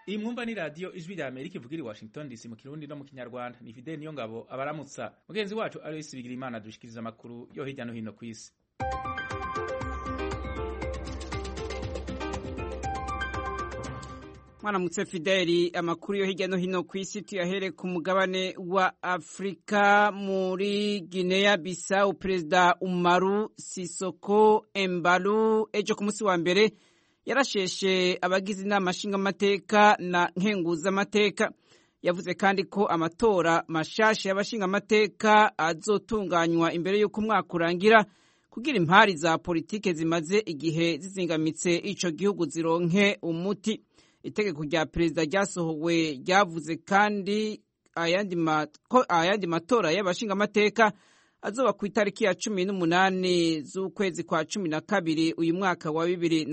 iyi mwumva ni radiyo ijwi rya Amerika ivugira i Washington DC mu Kirundi no mu Kinyarwanda. Ni Fidel Niyongabo abaramutsa mugenzi wacu Alois Bigirimana dushikiriza amakuru yo hirya no hino ku isi. Mwaramutse Fideli, amakuru yo hirya no hino ku isi tuyahere ku mugabane wa Afrika. Muri Guinea Bissau, Perezida Umaru Sisoko Embalou ejo ku munsi wa mbere yarasheshe abagize inama nshingamateka na nkenguzamateka. Yavuze kandi ko amatora mashasha y'abashingamateka azotunganywa imbere y'uko umwaka urangira kugira impari za politike zimaze igihe zizingamitse ico gihugu zironke umuti. Itegeko rya perezida ryasohowe ryavuze kandi ayandi matora y'abashingamateka azoba ku itariki ya 18 z'ukwezi kwa 12 uyu mwaka wa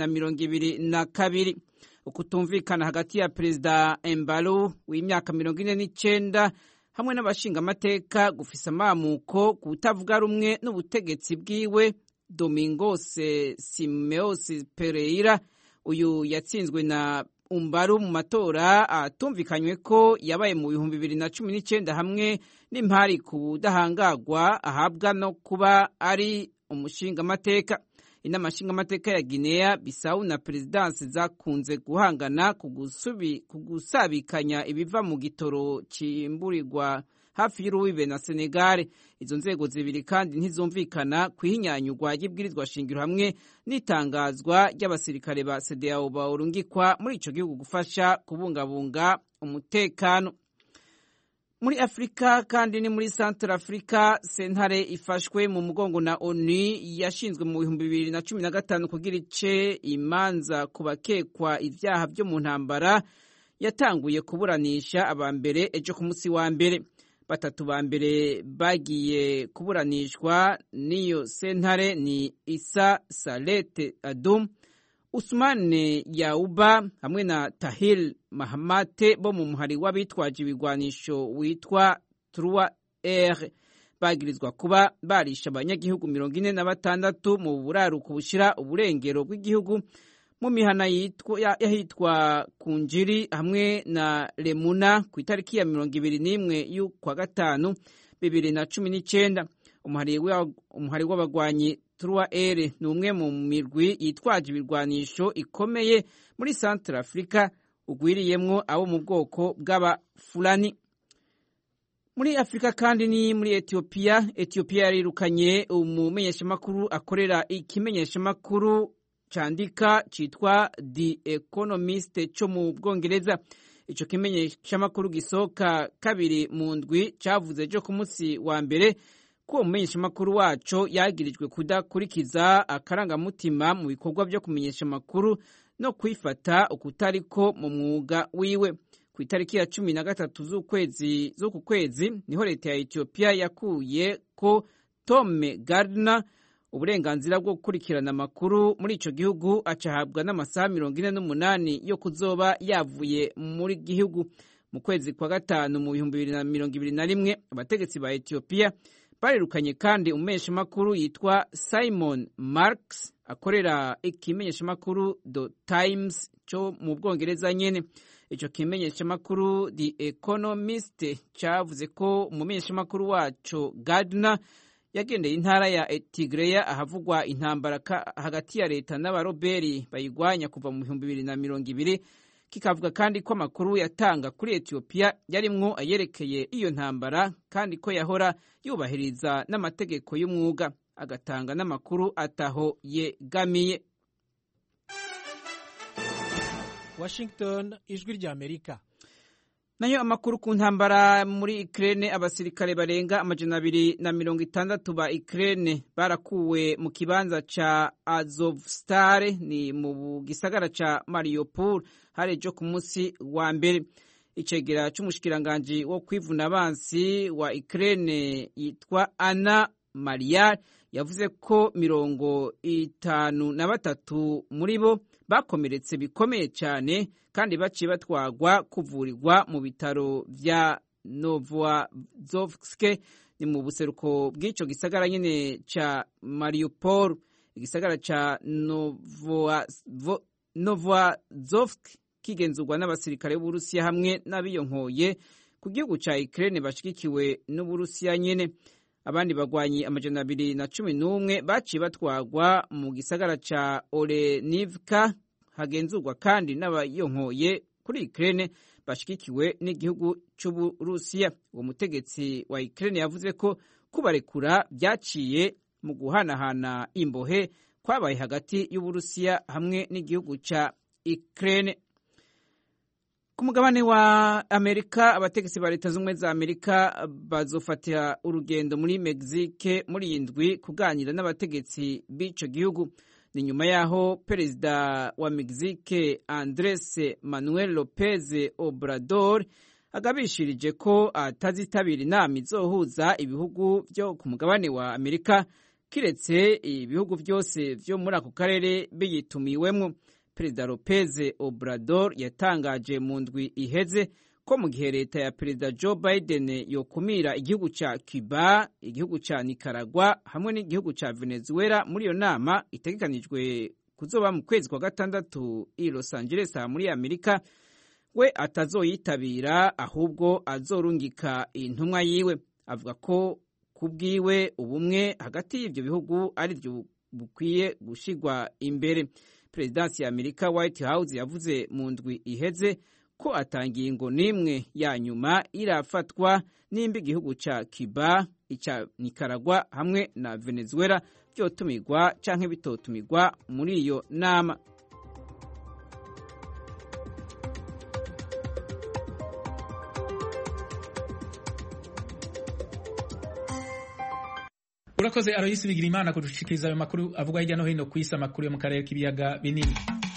2022. Ukutumvikana hagati ya Perezida Embalou w'imyaka 49 hamwe n'abashingamateka gufisa amamuko kutavuga rumwe n'ubutegetsi bwiwe. Domingos Simeos Pereira uyu yatsinzwe na Umbaru mu matora atumvikanywe ko yabaye mu 2019 hamwe n'impari ku budahangagwa ahabwa no kuba ari umushingamateka. Inama nshingamateka ya Guinea Bissau na Perezidansi zakunze guhangana kugusabikanya ibiva mu gitoro cimburirwa hafi y'urubibe na Senegal. Izo nzego zibiri kandi ntizumvikana kwihinyanyurwa ry'ibwirizwa shingiro hamwe n'itangazwa ry'abasirikare ba CEDEAO barungikwa muri ico gihugu gufasha kubungabunga umutekano. Muri Afrika kandi ni muri Central Africa, sentare ifashwe mu mugongo na ONU yashinzwe mu 2015 kugira ice imanza kubakekwa ivyaha byo mu ntambara yatanguye kuburanisha abambere ejo ku munsi wa mbere. Batatu ba mbere bagiye kuburanishwa niyo sentare ni Isa Salete Adum, Usmane Yauba hamwe na Tahil Mahamate bo mu muhari w'abitwaje ibigwanisho witwa 3R. Bagirizwa kuba barisha abanyagihugu 46 mu buraruko bushira uburengero bw'igihugu mu mihana yahitwa Kunjiri hamwe na Lemuna ku itariki ya 21 y'ukwa gatanu 2019. Umuhari w'abagwanyi 3R ni umwe mu mirwi yitwaje ibirwanisho ikomeye muri Central Africa ugwiriyemwo abo mu bwoko bw'Abafulani. Muri Afrika kandi ni muri Ethiopia yarirukanye umumenyeshamakuru akorera ikimenyeshamakuru candika citwa The Economist cyo mu Bwongereza. Ico kimenyeshamakuru gisoka kabiri mu ndwi cavuze ejo ku munsi wa mbere ko umumenyeshamakuru waco yagirijwe kudakurikiza akarangamutima mu bikorwa byo kumenyesha amakuru no kwifata ukutariko mu mwuga wiwe. Ku itariki ya 13 z'uku kwezi niho leta ya Ethiopia yakuye ko Tom Gardner uburenganzira bwo gukurikirana amakuru muri ico gihugu acahabwa n'amasaha 48 yo kuzoba yavuye muri gihugu. Mu kwezi kwa gatanu mu 2021 abategetsi ba Ethiopia barirukanye kandi umumenyeshamakuru yitwa Simon Marks akorera ikimenyeshamakuru The Times cyo mu Bwongereza nyene. Ico kimenyeshamakuru The Economist cavuze ko umumenyeshamakuru waco Gardner yagendeye intara ya Tigreya ahavugwa intambara hagati ya leta n'abaroberi bayigwanya kuva mu 2020. Kikavuga kandi ko amakuru yatanga kuri Ethiopia yarimwo ayerekeye iyo ntambara kandi ko yahora yubahiriza n'amategeko y'umwuga agatanga n'amakuru ataho yegamiye. Washington, ijwi rya Amerika. Nayo amakuru ku ntambara muri Ukraine, abasirikare barenga 260 ba Ukraine barakuwe mu kibanza ca Azovstal ni mu gisagara ca Mariupol harejo ku munsi wa mbere. Icegera c'umushikiranganje wo kwivuna abansi wa Ukraine yitwa Anna Mariar yavuze ko 53 muri bo bakomeretse bikomeye cyane kandi baciye batwagwa kuvurirwa mu bitaro vya Novozovsk ni mu buseruko bw'ico gisagara nyene ca Mariupol. Igisagara ca Novozovsk kigenzurwa n'abasirikare b'Uburusiya hamwe n'abiyonkoye ku gihugu ca Ukraine bashigikiwe n'Uburusiya nyene. Abandi bagwanyi 211 baciye batwagwa mu gisagara ca Olenivka hagenzurwa kandi n'abayonkoye kuri Ukraine bashigikiwe n'igihugu c'Uburusiya. Uwo mutegetsi wa Ukraine yavuze ko kubarekura byaciye mu guhanahana imbohe kwabaye hagati y'Uburusiya hamwe n'igihugu ca Ukraine. Ku mugabane wa Amerika, abategetsi ba leta z'ubumwe za Amerika bazofatira urugendo muri Mexique muri indwi kuganira n'abategetsi b'ico gihugu. Ni nyuma yaho perezida wa Mexique Andres Manuel Lopez Obrador agabishirije ko atazitabira inama izohuza ibihugu byo ku mugabane wa Amerika kiretse ibihugu byose byo muri ako karere biyitumiwemo. Perezida Lopez Obrador yatangaje mu ndwi iheze ko mu gihe leta ya Perezida Joe Biden yokumira igihugu ca Cuba, igihugu ca Nicaragua hamwe n'igihugu ca Venezuela muri iyo nama itegekanijwe kuzoba mu kwezi kwa gatandatu i Los Angeles muri Amerika, we atazoyitabira ahubwo azorungika intumwa yiwe. Avuga ko kubwiwe ubumwe hagati y'ivyo bihugu ari byo bukwiye gushigwa imbere. Perezidansi ya Amerika White House yavuze mu ndwi iheze ko atangingo n'imwe ya nyuma irafatwa nimba igihugu ca Cuba, ica Nicaragua hamwe na Venezuela byotumirwa canke bitotumirwa muri iyo nama. Urakoze Aloysi Bigirimana kudushikiriza ayo makuru avugwa hirya no hino kw'isi, amakuru yo mu karere k'ibiyaga binini.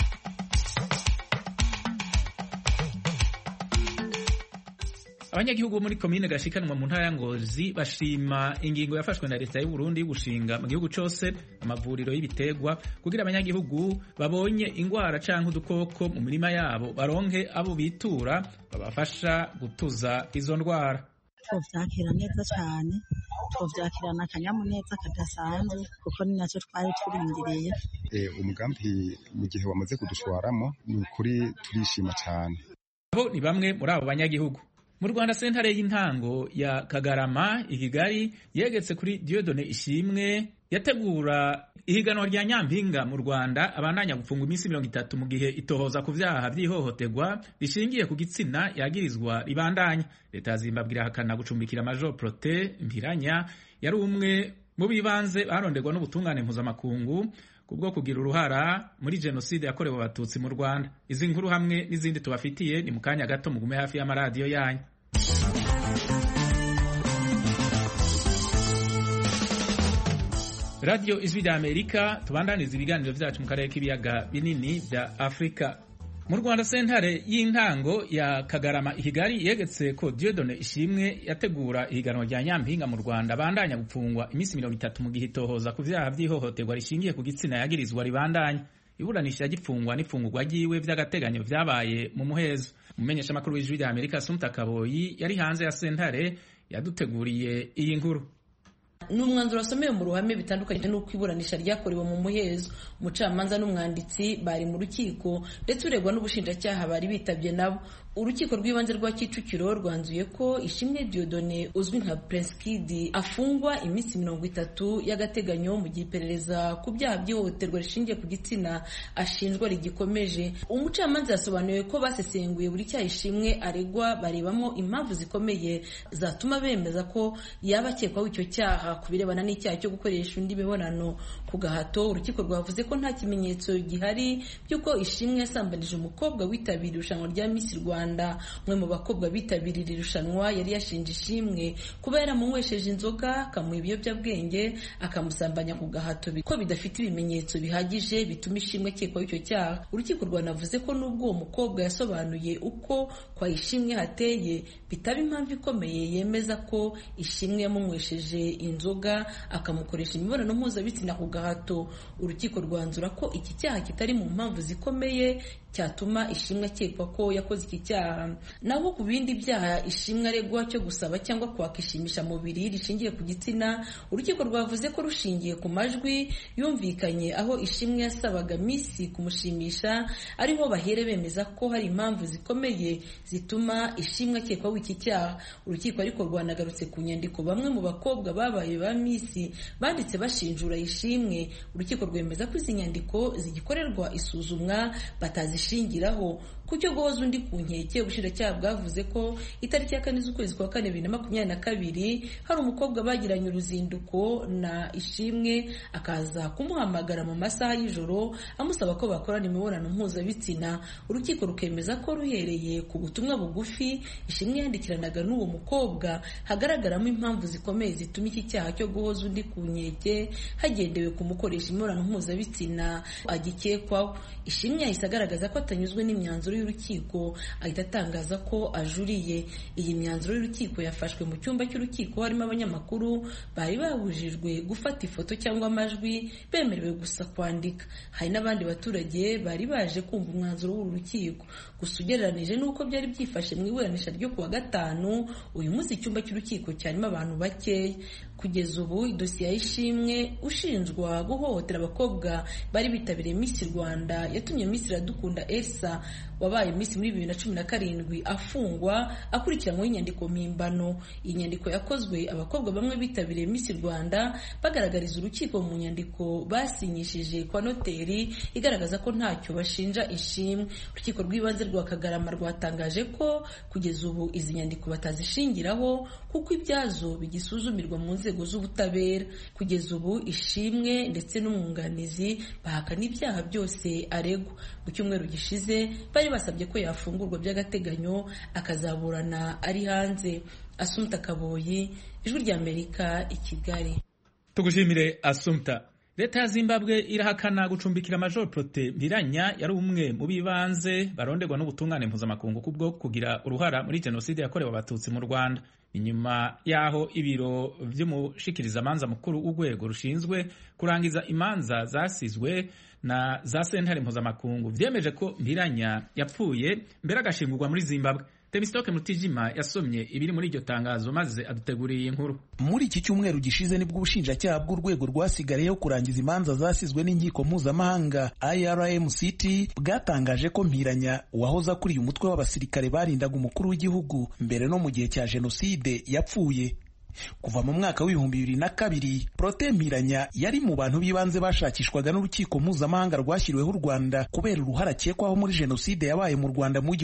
Abanyagihugu muri komine Gashikanwa mu ntara ya Ngozi bashima ingingo yafashwe na leta y'u Burundi gushinga mu gihugu cose amavuriro y'ibiterwa kugira abanyagihugu babonye ingwara canke udukoko mu mirima yabo baronke abo bitura babafasha gutuza izo ndwara. Tuvyakira neza cyane, tuvyakirana akanyamuneza kadasanzwe kuko ni nacyo twari turindiriye. Umugambi mu gihe wamaze kudushwaramo ni ukuri turishima cyane. Abo ni bamwe muri abo banyagihugu. Mu Rwanda, sentare y'intango ya Kagarama i Kigali yegetse kuri Dieudonné Ishimwe yategura ihiganwa rya Nyampinga mu Rwanda abandanya gufungwa iminsi 30 mu gihe itohoza ku vyaha vy'ihohoterwa rishingiye ku gitsina yagirizwa ribandanya. Leta ya Zimbabwe irahakana gucumbikira Major Protais Mpiranya yari umwe mu bibanze baronderwa n'ubutungane mpuzamakungu kubwo kugira uruhara muri jenoside yakorewe abatutsi mu Rwanda. Izi nkuru hamwe n'izindi tubafitiye ni mu kanya gato, mugume hafi y'amaradiyo yanyu. Radio Ijwi rya Amerika, tubandaniza ibiganiro vyacu mu karere k'ibiyaga binini vya Afrika. Mu Rwanda, sentare y'intango ya Kagarama i Kigali yegetse ko Dieudonné Ishimwe yategura ihiganwa rya Nyampinga mu Rwanda bandanya gupfungwa iminsi 30 mu gihe itohoza ku vyaha vy'ihohoterwa rishingiye ku gitsina yagirizwa ribandanya. Iburanisha ry'ipfungwa n'ifungurwa ryiwe vy'agateganyo vyabaye mu muhezo. Umumenyesha makuru w'Ijwi rya Amerika Sumta Kaboyi yari hanze ya sentare yaduteguriye iyi nkuru. N'umwanzuro wasomewe mu ruhame bitandukanye n'uko iburanisha ryakorewe mu muhezo. Umucamanza n'umwanditsi bari mu rukiko ndetse uregwa n'ubushinjacyaha bari bitabye nabo. Urukiko rw'ibanze rwa Kicukiro rwanzuye ko Ishimwe Dieudonné uzwi nka Prince Kid afungwa iminsi 30 y'agateganyo mu gihe iperereza ku byaha by'ihohoterwa rishingiye ku gitsina ashinjwa rigikomeje. Umucamanza yasobanuye ko basesenguye buri cyaha Ishimwe aregwa barebamo impamvu zikomeye zatuma bemeza ko yaba akekwaho icyo cyaha ku birebana n'icyaha cyo gukoresha undi mibonano ku gahato. Urukiko rwavuze ko nta kimenyetso gihari by'uko Ishimwe yasambanije umukobwa witabiriye irushanwa rya Miss Rwanda. Umwe mu bakobwa bitabiriye irushanwa yari yashinje Ishimwe kuba yaramunywesheje inzoga, akamuha ibiyobyabwenge, akamusambanya ku gahato ko bidafite ibimenyetso bihagije bituma Ishimwe akekwaho icyo cyaha. Urukiko rwanavuze ko nubwo uwo mukobwa yasobanuye uko kwa Ishimwe hateye, bitaba impamvu ikomeye yemeza ko Ishimwe yamunywesheje inzoga akamukoresha imibonano mpuzabitsina ku gahato. Urukiko rwanzura ko iki cyaha kitari mu mpamvu zikomeye cyatuma Ishimwe akekwa ko yakoze iki cyaha. Naho ku bindi byaha Ishimwe aregwa cyo gusaba cyangwa kwaka ishimishamubiri rishingiye ku gitsina, urukiko rwavuze ko rushingiye ku majwi yumvikanye aho Ishimwe yasabaga Miss kumushimisha ariho bahere bemeza ko hari impamvu zikomeye zituma Ishimwe akekwaho iki cyaha. Urukiko ariko rwanagarutse ku nyandiko bamwe mu bakobwa babaye ba Miss banditse bashinjura Ishimwe. Urukiko rwemeza ko izi nyandiko zigikorerwa isuzumwa batazishingiraho. Ku cyo guhoza undi ku nkeke, ubushinjacyaha bwavuze ko itariki ya 4 z'ukwezi kwa 4 2022 hari umukobwa bagiranye uruzinduko na Ishimwe akaza kumuhamagara mu masaha y'ijoro amusaba ko bakorana imibonano mpuzabitsina. Urukiko rukemeza ko ruhereye ku butumwa bugufi Ishimwe yandikiranaga n'uwo mukobwa hagaragaramo impamvu zikomeye zituma iki cyaha cyo guhoza undi ku nkeke hagendewe kumukoresha imibonano mpuzabitsina agikekwaho. Ishimwe yahise agaragaza ko atanyuzwe n'imyanzuro y'urukiko, ahita atangaza ko ajuriye. Iyi myanzuro y'urukiko yafashwe mu cyumba cy'urukiko harimo abanyamakuru bari babujijwe gufata ifoto cyangwa amajwi, bemerewe gusa kwandika. Hari n'abandi baturage bari baje kumva umwanzuro w'uru rukiko. Gusa ugereranije n'uko byari byifashe mu iburanisha ryo kuwa 5, uyu munsi icyumba cy'urukiko cyarimo abantu bakeya. Kugeza ubu idosiye y'Ishimwe ushinjwa guhohotera abakobwa bari bitabiriye Miss Rwanda yatumye Miss Iradukunda Elsa wabaye Miss muri 2017 afungwa akurikiranyweho inyandiko mpimbano. Iyi nyandiko yakozwe abakobwa bamwe bitabiriye Miss Rwanda bagaragariza urukiko mu nyandiko basinyishije kwa noteri igaragaza ko ntacyo bashinja Ishimwe. Urukiko rw'ibanze rwa Kagarama rwatangaje ko kugeza ubu izi nyandiko batazishingiraho kuko ibyazo bigisuzumirwa mu nzego z'ubutabera. Kugeza ubu Ishimwe ndetse n'umwunganizi bahakana ibyaha byose aregwa. Mu cyumweru gishize bari basabye ko yafungurwa by'agateganyo akazaburana ari hanze. Assumpta Kaboyi, Ijwi ry'Amerika, i Kigali. Tugushimire Assumpta. Leta ya Zimbabwe irahakana gucumbikira Major Protais Mpiranya yari umwe mu bibanze baronderwa n'ubutungane mpuzamakungu kubwo kugira uruhara muri jenoside yakorewe abatutsi mu Rwanda. Inyuma yaho ibiro vy'umushikirizamanza mukuru w'urwego rushinzwe kurangiza imanza zasizwe na za sentare mpuzamakungu vyemeje ko Mpiranya yapfuye mbere agashingurwa muri Zimbabwe. Temistoke Mutijima yasomye ibiri muri iryo tangazo maze aduteguriye inkuru. Muri iki cyumweru gishize nibwo ubushinjacyaha bw'urwego rwasigayeho kurangiza imanza zasizwe n'inkiko mpuzamahanga IRMCT bwatangaje ko Mpiranya wahoze akuriye umutwe w'abasirikare barindaga umukuru w'igihugu mbere no mu gihe cya jenoside yapfuye. Kuva mu mwaka w'2002 Protais Mpiranya yari mu bantu bibanze bashakishwaga n'urukiko mpuzamahanga rwashyiriweho u Rwanda kubera uruhara akekwaho muri jenoside yabaye mu Rwanda mu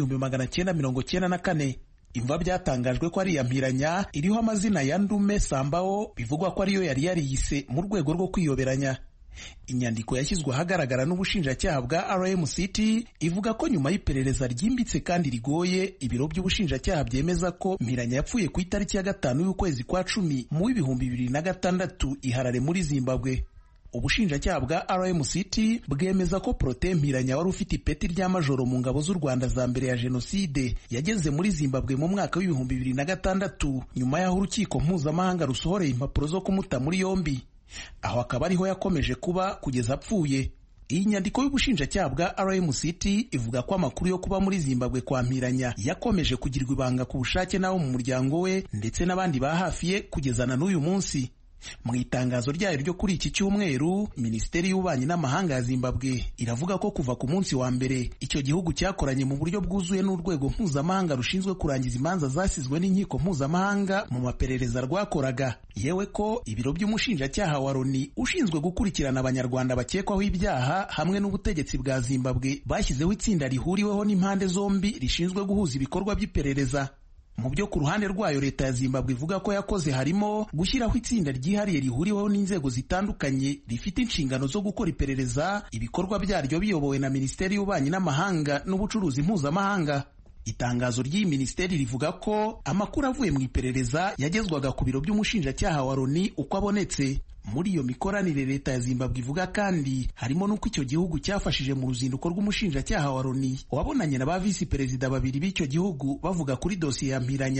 1994. Imva byatangajwe ko ari iya Mpiranya iriho amazina ya Ndume Sambao bivugwa ko ariyo yari yariyise mu rwego rwo kwiyoberanya. Inyandiko yashyizwe ahagaragara n'ubushinjacyaha bwa RMCT ivuga ko nyuma y'iperereza ryimbitse kandi rigoye ibiro by'ubushinjacyaha byemeza ko Mpiranya yapfuye ku itariki ya 5 y'ukwezi kwa 10 mu 2026 i Harare muri Zimbabwe. Ubushinjacyaha bwa RMCT bwemeza ko Protais Mpiranya wari ufite ipeti rya majoro mu ngabo z'u Rwanda za mbere ya jenoside yageze muri Zimbabwe mu mwaka w'2026 nyuma y'aho urukiko mpuzamahanga rusohoreye impapuro zo kumuta muri yombi. Aho akaba ariho yakomeje kuba kugeza apfuye. Iyi nyandiko y'ubushinjacyaha bwa RMCT ivuga ko amakuru yo kuba muri Zimbabwe kwa Mpiranya yakomeje kugirwa ibanga ku bushake n'abo mu muryango we ndetse n'abandi ba hafi ye kugezana n'uyu munsi. Mu itangazo ryayo ryo kuri iki cyumweru, Minisiteri y'Ububanyi n'Amahanga ya Zimbabwe iravuga ko kuva ku munsi wa mbere icyo gihugu cyakoranye mu buryo bwuzuye n'urwego mpuzamahanga rushinzwe kurangiza imanza zasizwe n'inkiko mpuzamahanga mu maperereza rwakoraga, yewe ko ibiro by'umushinjacyaha wa Loni ushinzwe gukurikirana abanyarwanda bakekwaho ibyaha hamwe n'ubutegetsi bwa Zimbabwe bashyizeho itsinda rihuriweho n'impande zombi rishinzwe guhuza ibikorwa by'iperereza. Mu byo ku ruhande rwayo leta ya Zimbabwe ivuga ko yakoze harimo gushyiraho itsinda ryihariye rihuriweho n'inzego zitandukanye rifite inshingano zo gukora iperereza, ibikorwa byaryo biyobowe na Minisiteri y'Ububanyi n'Amahanga n'Ubucuruzi mpuzamahanga. Itangazo ry'iyi minisiteri rivuga ko amakuru avuye mu iperereza yagezwaga ku biro by'umushinjacyaha wa Loni uko abonetse. Muri iyo mikoranire leta ya Zimbabwe ivuga kandi harimo n'uko icyo gihugu cyafashije mu ruzinduko rw'umushinjacyaha wa Loni wabonanye na ba visi perezida babiri b'icyo gihugu bavuga kuri dosiye ya Mpiranya.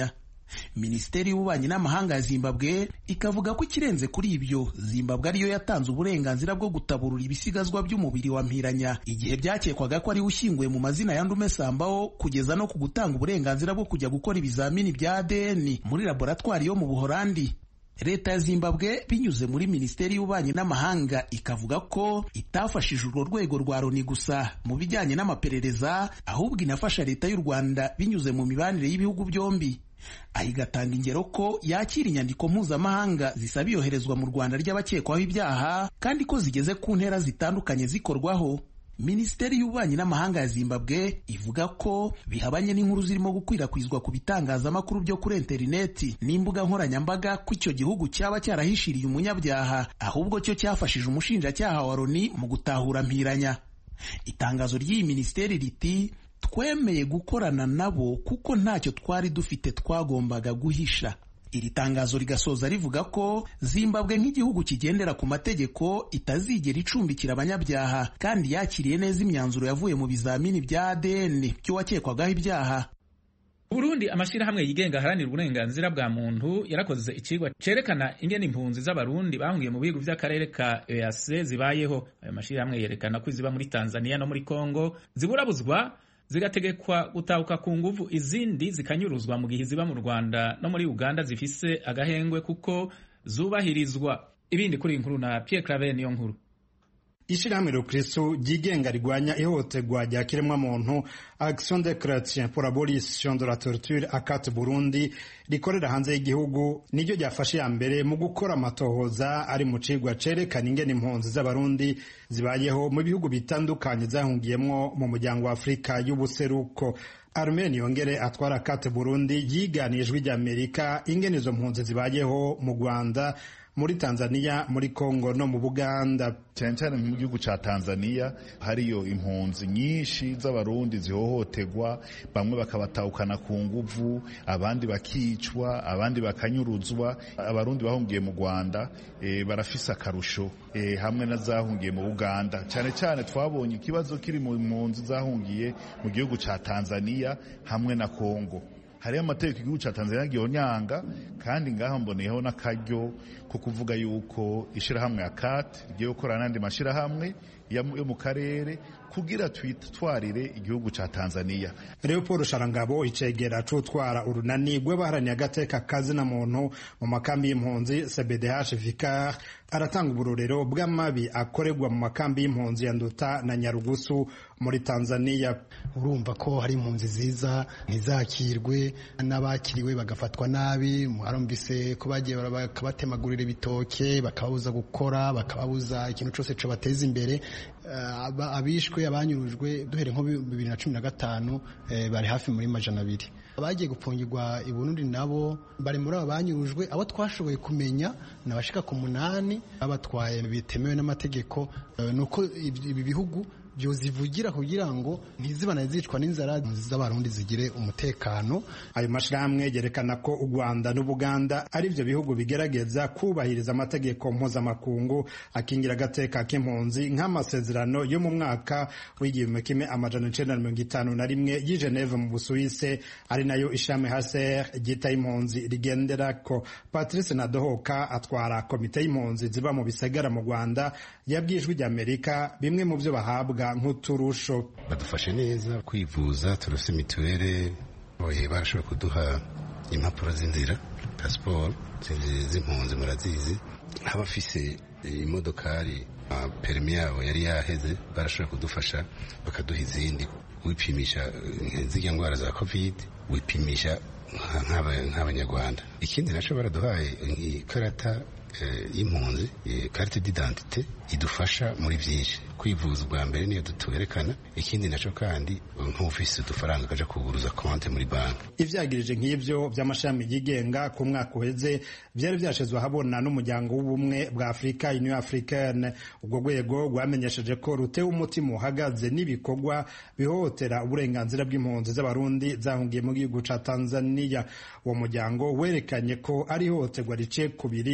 Minisiteri y'ububanyi n'amahanga ya Zimbabwe ikavuga ko ikirenze kuri ibyo, Zimbabwe ariyo yatanze uburenganzira bwo gutaburura ibisigazwa by'umubiri wa Mpiranya igihe byakekwaga ko ariwe ushyinguye mu mazina ya Ndume Sambaho, kugeza no ku gutanga uburenganzira bwo kujya gukora ibizamini bya ADN muri laboratwari yo mu Buholandi. Leta ya Zimbabwe binyuze muri Minisiteri y'ububanyi n'amahanga ikavuga ko itafashije urwo rwego rwa Loni gusa mu bijyanye n'amaperereza, ahubwo inafasha leta y'u Rwanda binyuze mu mibanire y'ibihugu byombi. Aho igatanga ingero ko yakira inyandiko mpuzamahanga zisaba iyoherezwa mu Rwanda ry'abakekwaho ibyaha, kandi ko zigeze ku ntera zitandukanye zikorwaho. Minisiteri y'ububanyi n'amahanga ya Zimbabwe ivuga ko bihabanye n'inkuru zirimo gukwirakwizwa ku bitangazamakuru byo kuri interineti n'imbuga nkoranyambaga ko icyo gihugu cyaba cyarahishiriye umunyabyaha, ahubwo cyo cyafashije umushinjacyaha wa Loni mu gutahura Mpiranya. Itangazo ry'iyi minisiteri riti twemeye gukorana nabo kuko ntacyo twari dufite twagombaga guhisha. Iri tangazo rigasoza rivuga ko Zimbabwe nk'igihugu kigendera ku mategeko itazigera icumbikira abanyabyaha, kandi yakiriye neza imyanzuro yavuye mu bizamini bya ADN by'uwakekwagaho ibyaha. Burundi, amashirahamwe yigenga aharanira uburenganzira bwa muntu yarakoze ikigwa cerekana ingene impunzi z'abarundi bahungiye mu bihugu by'akarere ka EAC zibayeho. Ayo mashirahamwe yerekana ko iziba muri Tanzania no muri Kongo ziburabuzwa, zigategekwa gutahuka ku nguvu, izindi zikanyuruzwa, mu gihe ziba mu Rwanda no muri Uganda zifise agahengwe kuko zubahirizwa. Ibindi kuri inkuru na Pierre Claver niyo nkuru. Ishirahamwe Rukristo ryigenga rigwanya ihohoterwa rya kiremwamuntu Action des Chrétiens pour l'abolition de la torture ACAT Burundi rikorera hanze y'igihugu niryo ryafashe ya mbere mu gukora amatohoza ari mu cigwa cerekana ingene impunzi z'abarundi zibayeho mu bihugu bitandukanye zahungiyemwo mu muryango wa Afrika y'ubuseruko. Armeni Yongere atwara ACAT Burundi yiganijwe ry'Amerika ingene izo mpunzi zibayeho mu Rwanda, muri Tanzania, muri Kongo no mu Buganda. Cyane cyane mu gihugu ca Tanzania hariyo impunzi nyinshi z'abarundi zihohoterwa, bamwe bakabatahukana ku nguvu, abandi bakicwa, abandi bakanyuruzwa. Abarundi bahungiye mu Rwanda barafise akarusho hamwe na zahungiye mu Uganda. Cyane cyane twabonye ikibazo kiri mu mpunzi zahungiye mu gihugu ca Tanzania hamwe na Kongo. Hariyo amategeko igihugu ca Tanzania gihonyanga, kandi ngaho mboneyeho n'akaryo ko kuvuga yuko ishirahamwe ACAT rigiye gukorana n'andi mashirahamwe yo mu karere kugira twitwarire igihugu ca Tanzania. Leopold Sharangabo icegera cutwara urunani rw'abaharaniye agateka kazina muntu mu makambi y'impunzi CBDH Vicar aratanga uburorero bw'amabi akorerwa mu makambi y'impunzi ya Nduta na Nyarugusu muri Tanzania. Urumva ko hari impunzi ziza ntizakirwe, n'abakiriwe bagafatwa nabi. Harumvise ko bagiye bakabatemagurira ibitoke, bakababuza gukora, bakababuza ikintu cyose cyo bateza imbere. Abishwe, abanyurujwe duhere nko 2015 bari hafi muri 200. Abagiye gupfungirwa i Burundi nabo bari muri abo banyurujwe. Abo twashoboye kumenya nabashika ku 8 abatwaye bitemewe n'amategeko. Nuko ibi bihugu byozivugira kugira ngo ntizibana zicwa n'inzara z'abarundi zigire umutekano. Ayo mashirahamwe yerekana ko u Rwanda n'Ubuganda ari byo bihugu bigerageza kubahiriza amategeko mpuzamakungu akingira agateka k'impunzi nk'amasezerano yo mu mwaka w'1951 y'i Geneve mu Busuwise, ari nayo ishami HCR ryita impunzi rigenderako. Patrice Nadohoka atwara komite y'impunzi ziba mu bisagara mu Rwanda yabwijwe ry'Amerika bimwe mu byo bahabwa nk'uturusho. Badufashe neza kwivuza, turafise mituwele, barashobora kuduha impapuro z'inzira, passport z'impunzi murazizi. Abafise imodokari perimi yabo yari yaheze barashobora kudufasha bakaduha izindi. Wipimisha zirya ndwara za covid, wipimisha nk'abanyarwanda. Ikindi naco baraduhaye ikarata y'impunzi, carte d'identité idufasha muri byinshi. Kwivuza bwa mbere niyo duterekana. Ikindi naco kandi nk'ufise udufaranga kaja kuguruza konte muri banki. Ivyagirije nk'ivyo by'amashami yigenga ku mwaka uheze byari byashezwe habona n'umuryango w'ubumwe bwa Afrika, Union Africaine. Ubwo rwego rwamenyesheje ko rutewe umutima uhagaze n'ibikorwa bihohotera uburenganzira bw'impunzi z'abarundi zahungiye mu gihugu ca Tanzania. Uwo muryango werekanye ko ari ihohoterwa rice kubiri n'amasezerano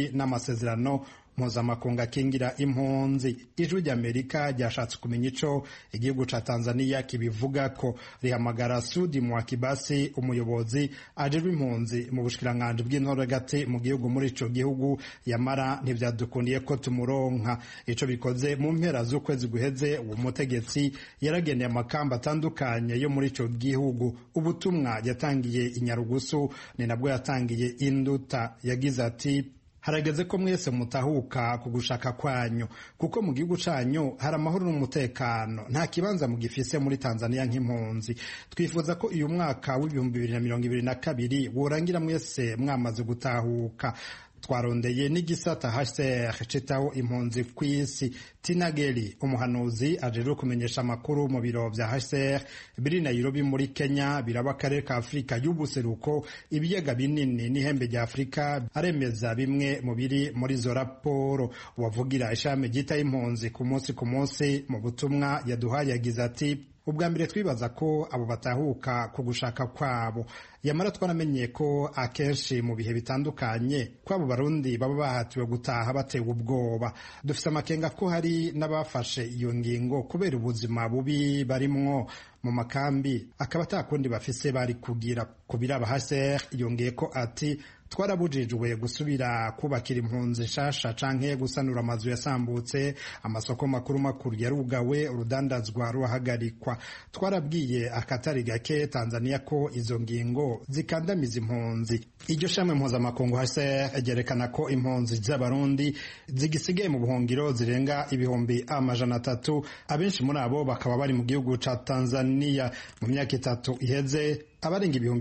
n'amasezerano mpuzamakungu akingira impunzi. Ijwi ry'Amerika ryashatse kumenya ico igihugu ca Tanzania kibivuga ko, rihamagara Sudi Mwakibasi, umuyobozi ajejwe impunzi mu bushikiranganji bw'intore hagati mu gihugu muri ico gihugu, yamara ntivyadukundiye ko tumuronka. Ico bikoze mu mpera z'ukwezi guheze, uwo mutegetsi yaragendeye amakamba atandukanye yo muri ico gihugu. Ubutumwa yatangiye i Nyarugusu ni nabwo yatangiye Induta. Yagize ati: harageze ko mwese mutahuka ku gushaka kwanyu, kuko mu gihugu canyu hari amahoro n'umutekano, nta kibanza mugifise muri Tanzania nk'impunzi. Twifuza ko uyu mwaka w'ibihumbi 2022 worangira mwese mwamaze gutahuka. Twarondeye n'igisata HCR citaho impunzi kw'isi. Tina Geli, umuhanuzi ajejwe kumenyesha amakuru mu biro vya HCR biri Nairobi muri Kenya, biraba akarere ka Afrika y'ubuseruko, ibiyaga binini n'ihembe rya Afrika, aremeza bimwe mu biri muri zo raporo. Uwavugira ishami ryitaho impunzi ku munsi mu butumwa yaduhaye yagize ati: ubwa mbere twibaza ko abo batahuka ku gushaka kwabo, yamara twaramenye ko akenshi mu bihe bitandukanye ko abo barundi baba bahatiwe gutaha batewe ubwoba. Dufise amakenga ko hari n'abafashe iyo ngingo kubera ubuzima bubi barimwo mu makambi, akaba atakundi bafise bari kugira. Kubiraba HCR yongeye ko ati: twarabujijwe gusubira kubakira impunzi nshasha canke gusanura amazu yasambutse, amasoko makuru yarugawe, urudandazwa ruhagarikwa. Twarabwiye akatari gake Tanzania ko izo ngingo zikandamiza impunzi. Iryo shami mpuzamakungu HCR ryerekana ko impunzi z'abarundi zigisigaye mu buhungiro zirenga ibihumbi 300. Abenshi muri abo bakaba bari mu gihugu ca Tanzania. Mu myaka 3 iheze abarenga ibihumbi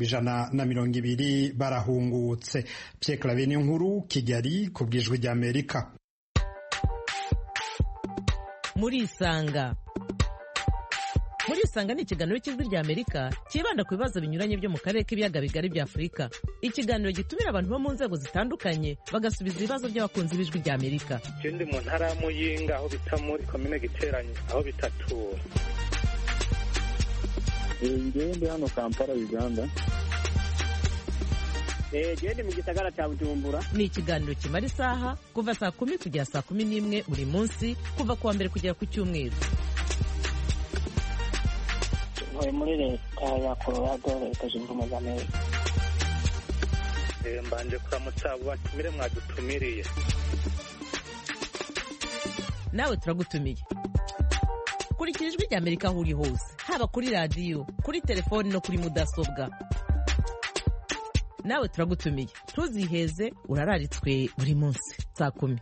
120 barahungutse. Pierre Claver Nkuru, Kigali, ku bw'Ijwi ry'Amerika. Muri Isanga ni ikiganiro cy'Ijwi ry'Amerika kibanda ku bibazo binyuranye byo mu karere k'ibiyaga bigari bya Afurika. Ikiganiro gitumira abantu bo mu nzego zitandukanye bagasubiza ibibazo by'abakunzi b'Ijwi ry'Amerika. Ndi mu ntara ya Muyinga, aho bita muri komine Giteranyi, aho bitatura. Ngende hano Kampala, Uganda. Gende mu gisagara cya Bujumbura. Ni ikiganiro kimara isaha kuva saa 10 kugera saa 11 buri munsi, kuva kuwa mbere kugera ku cyumweru. Muri leta ya Colorado, Leta Zunze Ubumwe za Amerika. Mbanje kuramutsa batumire mwadutumiriye. Nawe turagutumiye. Kurikira Ijwi ry'Amerika aho uri hose, haba kuri radio, kuri telefoni no kuri mudasobwa. Nawe turagutumiye, ntuziheze, urararitswe buri munsi saa 10.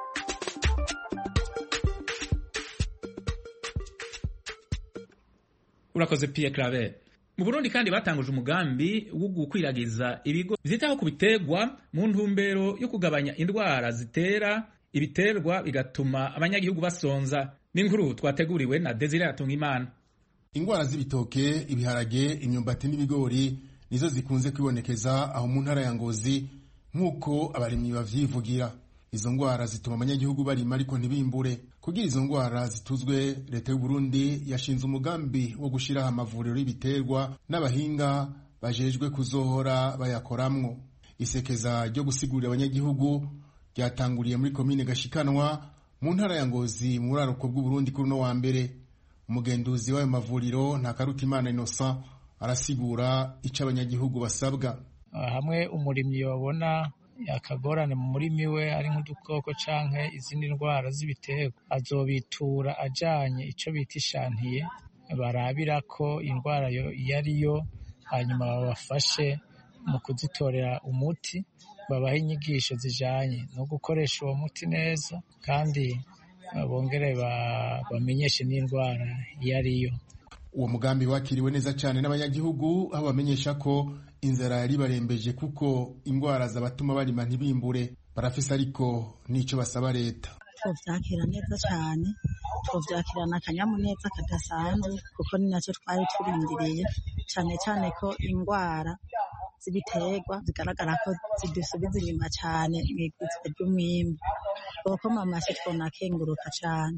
Urakoze Pierre Claver. Mu Burundi kandi batanguje umugambi wo gukwiragiza ibigo vyitaho ku biterwa mu ntumbero yo kugabanya indwara zitera ibiterwa bigatuma abanyagihugu basonza. N'inkuru twateguriwe na Desire Atungimana. Ingwara z'ibitoke, ibiharage, imyumbati n'ibigori nizo zikunze kwibonekeza aho mu ntara ya Ngozi, nk'uko abarimyi bavyivugira. Izo ngwara zituma abanyagihugu barima ariko ntibimbure. Kugira izo ngwara zituzwe, leta y'u Burundi yashinze umugambi wo gushiraho amavuriro y'ibiterwa n'abahinga bajejwe kuzohora bayakoramwo. Isekeza ryo gusigurira abanyagihugu ryatanguriye muri komine Gashikanwa mu ntara ya Ngozi mu buraruko bw'u Burundi kuri no wa mbere. Umugenduzi w'ayo mavuriro Ntakarutimana Innocent arasigura ico abanyagihugu basabwa. Hamwe umurimyi yabona yakagorane mu murimi we ari nk'udukoko canke izindi ndwara z'ibiterwa, azobitura ajanye ico bita ishantiye, barabira ko indwara yo yariyo, hanyuma babafashe mu kuzitorera umuti, babaha inyigisho zijanye no gukoresha uwo muti neza, kandi bongere bamenyeshe n'indwara yariyo. Uwo mugambi wakiriwe neza cyane n'abanyagihugu, aho bamenyesha ko inzara yari barembeje kuko ingwara zabatuma barima ntibimbure. Barafise ariko nico basaba leta. Tuvyakira neza cyane, tuvyakirana akanyamuneza kadasanzwe, kuko ni nacyo twari turindiriye, cyane cyane ko ingwara z'ibiterwa zigaragara ko zidusubiza inyuma cyane mw'igwizwa ry'umwimbu. Kuko mama se twona kenguruka cyane.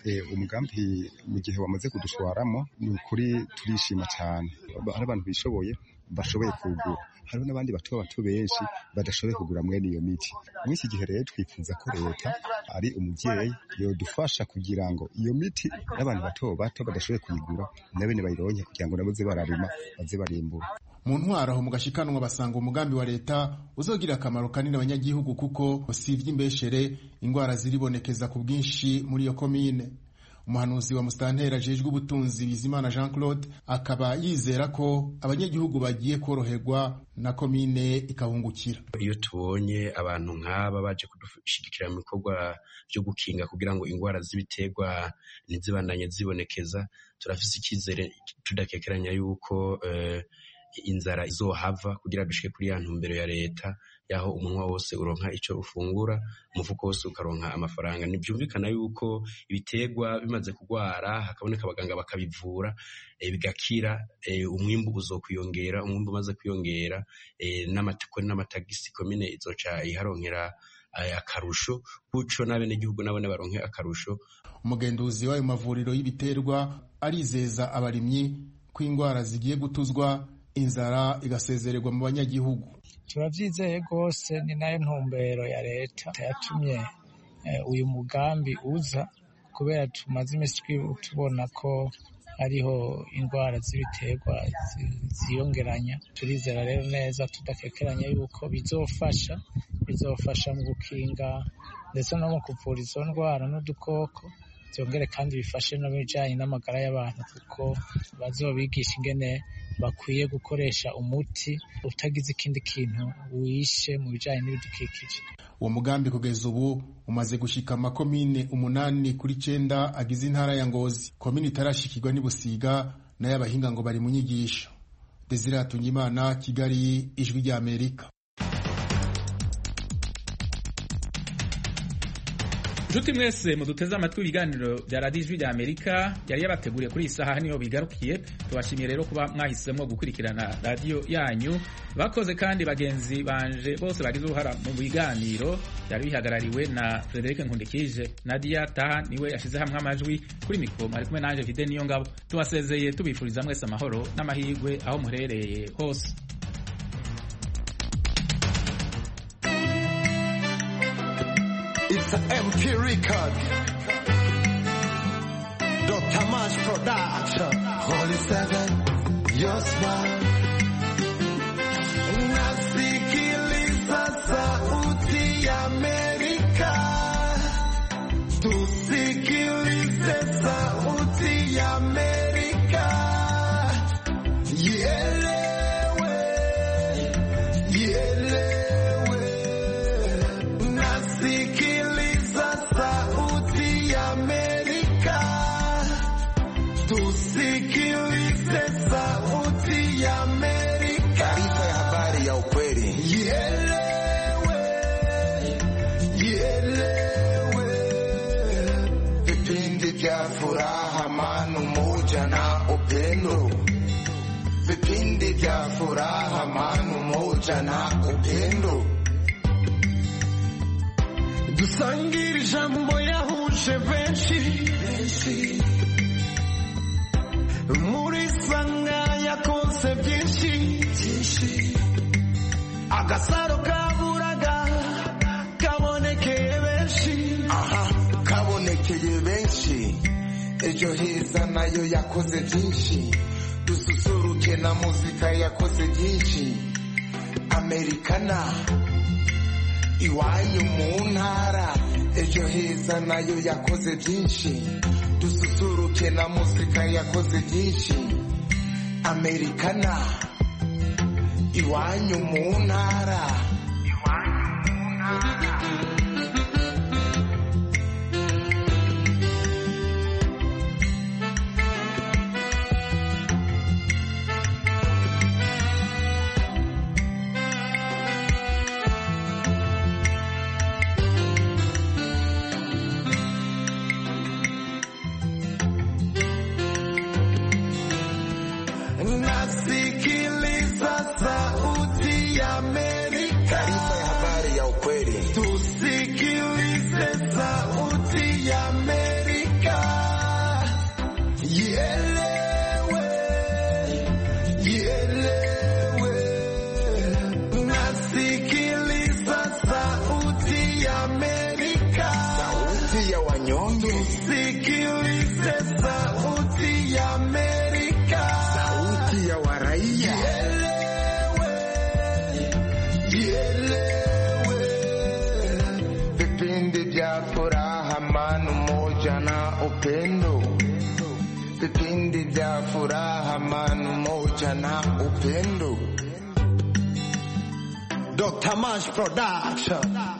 umugambi mu gihe wamaze kudushwaramo ni ukuri turishima cyane. Hari abantu bishoboye bashoboye kugura, hariho n'abandi bato benshi badashoboye kugura mwene iyo miti. Muri iki gihe rero twifuza ko leta ari umubyeyi yodufasha kugira ngo iyo miti n'abantu bato badashoboye kuyigura nabene bayironke kugira ngo nabo bararima baze barimbura. Mu ntwaro aho mu gashikanwa basanga umugambi wa leta uzogira akamaro kanini abanyagihugu kuko usivye imbeshere ingwara ziribonekeza ku bwinshi muri iyo komine. Umuhanuzi wa Mustantera ajejwe ubutunzi Bizimana Jean Claude akaba yizera ko abanyagihugu bagiye koroherwa na komine ikahungukira. Iyo tubonye abantu nk'aba baje kudushigikira mu bikorwa byo gukinga kugira ngo ingwara z'ibiterwa ntizibandanye zibonekeza, turafise icyizere tudakekeranya yuko inzara izohava kugira dushike kuri ya ntumbero ya leta yaho umunwa wose uronka ico ufungura, umufuko wose ukaronka amafaranga. Nivyumvikana yuko ibiterwa bimaze kugwara hakaboneka abaganga bakabivura bigakira, umwimbu uzokwiyongera. Umwimbu umaze kwiyongera n'amatagisi komine izoca iharonkera akarusho, kuco n'abene gihugu nabone baronke akarusho. Umugenduzi w'ayo mavuriro y'ibiterwa arizeza abarimyi ko ingwara zigiye gutuzwa, inzara igasezererwa mu banyagihugu. Turavyizeye rwose, ni nayo ntumbero ya leta yatumye uyu mugambi uza, kubera tumaze imisi tubona ko hariho indwara z'ibiterwa ziyongeranya. Turizera rero neza tudakekeranya yuko bizofasha mu gukinga ndetse no mu kuvura izo ndwara n'udukoko, byongere kandi bifashe no bijanye n'amagara y'abantu, kuko bazobigisha ingene bakwiye gukoresha umuti utagize ikindi kintu wishe mu bijanye n'ibidukikije. Uwo mugambi kugeza ubu umaze gushika amakomine 8 kuri 9 agize intara ya Ngozi. Komine itarashikirwa ni Busiga nayo abahinga ngo bari mu nyigisho. Desire Hatungimana, Kigali, Ijwi rya Amerika. Juti mwese muduteze amatwi ibiganiro bya Radio Ijwi rya Amerika yari yabateguriye kuri isaha niyo bigarukiye. Tubashimiye rero kuba mwahisemo gukurikirana radio yanyu. Bakoze kandi bagenzi banje bose bagize uruhara mu biganiro byari bihagarariwe na Frederic Nkundikije. Nadia Taha niwe yashize hamwe amajwi, kuri mikro ari kumwe nanje Vide niyo ngabo. Tubasezeye tubifuriza mwese amahoro n'amahirwe aho muherereye hose. It's an MP record. Dr. Mash Production. Holy Seven, your smile. Nasikiliza sauti ya Amerika. Tusikilize sauti ya Amerika. Ielewe, ielewe. Nasikiliza sauti ya Amerika. Tusikilize sauti ya Amerika. Taarifa ya habari ya ukweli. Ielewe, ielewe. Vipindi vya furaha, amani, umoja na upendo. Vipindi vya furaha, amani, umoja na upendo. Dusangire ijambo yahuje benshi. Muri sanga yakoze byinshi. Agasaro kaburaga kabonekeye benshi. Kabonekeye benshi. Ejo heza nayo yakoze byinshi. Dususuruke na muzika yakoze byinshi. Americana iwanyu mu ntara. Ejo heza nayo yakoze byinshi. Dususuruke na muzika yakoze byinshi. Americana iwanyu mu ntara. Nasikiliza sauti ya Amerika. vya furaha, amani, umoja na upendo. Vipindi vya furaha, amani, umoja na upendo. Dr. Mash Production.